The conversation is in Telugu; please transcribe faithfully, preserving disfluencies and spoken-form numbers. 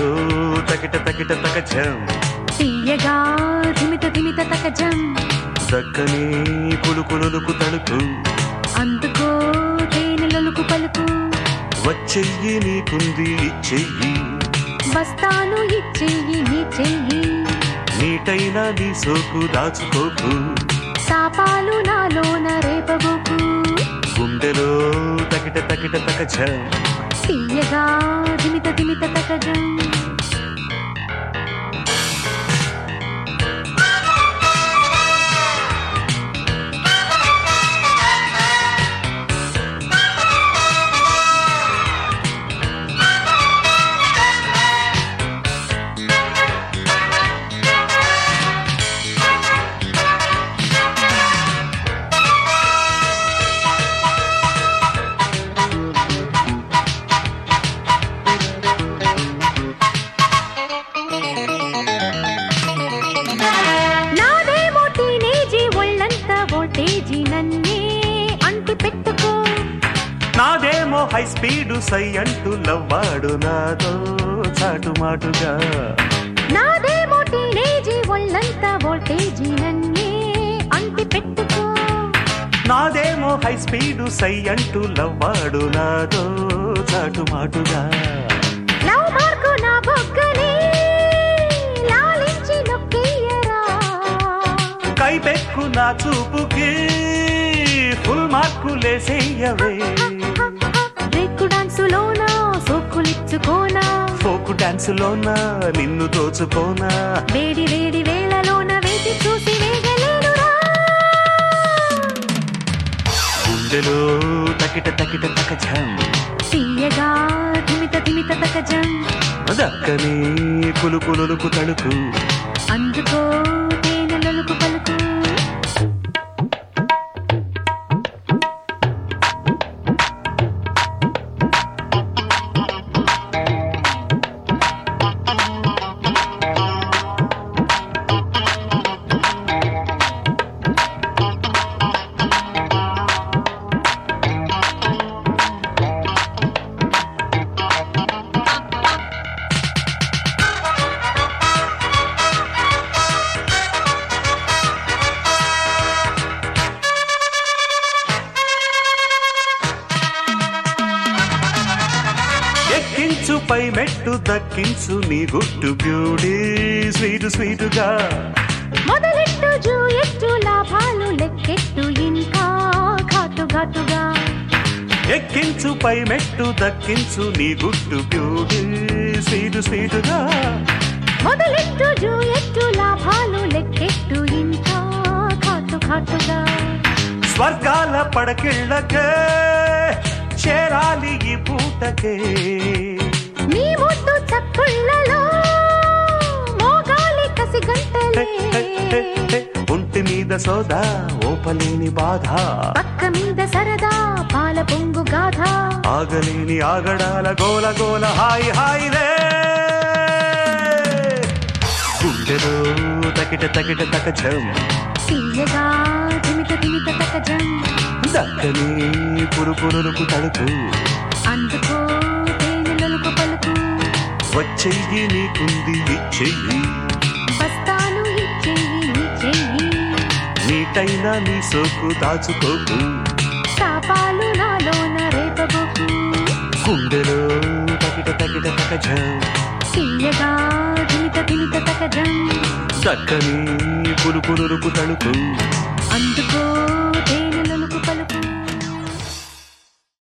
తకిట తకిట తకజం తీయగా ధిమిత ధిమిత తకజం దక్కని కులుకులుకు తలుకు అందుకో తేనెలొలుకు పలుకు వచ్చెయ్యి నీకుంది ఇచ్చెయ్యి వస్తాను ఇచ్చెయ్యి నీ చెయ్యి నీటైనా నీ సోకు దాచుకోకు తాపాలు నాలోన రేపబోకు గుండెలో తకిట తకిట తకజం తీయగా ధిమిత ధిమిత తకజం నాదేమో హై స్పీడు సై అంటూ లవ్వాడు నాతో చాటుమాటుగా నాదేమో టీనేజీ ఒళ్ళంతా వోల్టేజీ నన్నే అంటి పెట్టుకో నాదేమో హై స్పీడు సై అంటూ లవ్వాడు నాతో చాటుమాటుగా లవ్ మార్కు నా బొగ్గనే లాలించి నొక్కెయ్యరా కైపెక్కు నా చూపుకి ఫుల్ మార్కులేసేయవే బ్రేక్ డాన్సులోనా సోకులిచ్చుకోనా ఫోకు డాన్సులోనా నిన్ను దోచుకోనా వేడి వేడి వేళలోన వేసి చూసి వేగలేనురా గుండెలో తకిట తకిట తకజం తీయగా ధిమిత ధిమిత తకజం దక్కని కులుకులుకు తలుకు అందుకో తేనెలొలుకు పలుకు ఎక్కించు పై మెట్టు దక్కించు నీ గుట్టు బ్యూటీ స్వీటు స్వీటుగా మొదలెట్టు జూయెట్టు లాభాలు లెక్కెట్టు ఇంకా ఘాటు ఘాటుగా ఎక్కించు పై మెట్టు దక్కించు నీ గుట్టు బ్యూటీ స్వీటు స్వీటుగా మొదలెట్టు జూయెట్టు లాభాలు లెక్కెట్టు ఇంకా ఘాటు ఘాటుగా స్వర్గాల పడకిళ్ళకే చేరాలి ఈ పూటకే నీ ముద్దు చక్కుళ్ళలో మోగాలి కసి గంటలే ఒంటి మీద సోదా ఓపలేని బాధ పక్క మీద సరదా పాల పొంగు గాథ ఆగలేని ఆగడాల గోల గోల హాయి హాయిలే గుండెలో తకిట తకిట తకజం తీయగా ధిమిత ధిమిత తకజం దక్కని పురుపురుకు తలుకు అందుకో తేనెలొలుకు పలుకు వచ్చెయ్యి నీకుంది ఇచ్చెయ్యి వస్తాను ఇచ్చెయ్యి నీ చెయ్యి నీటైనా నీ సోకు దాచుకోకు తాపాలు నాలోన రేపబోకు గుండెలో తకిట తకిట తకజం తీయగా ధిమిత ధిమిత తకజం దక్కని పురుపురుకు తలుకు అందుకో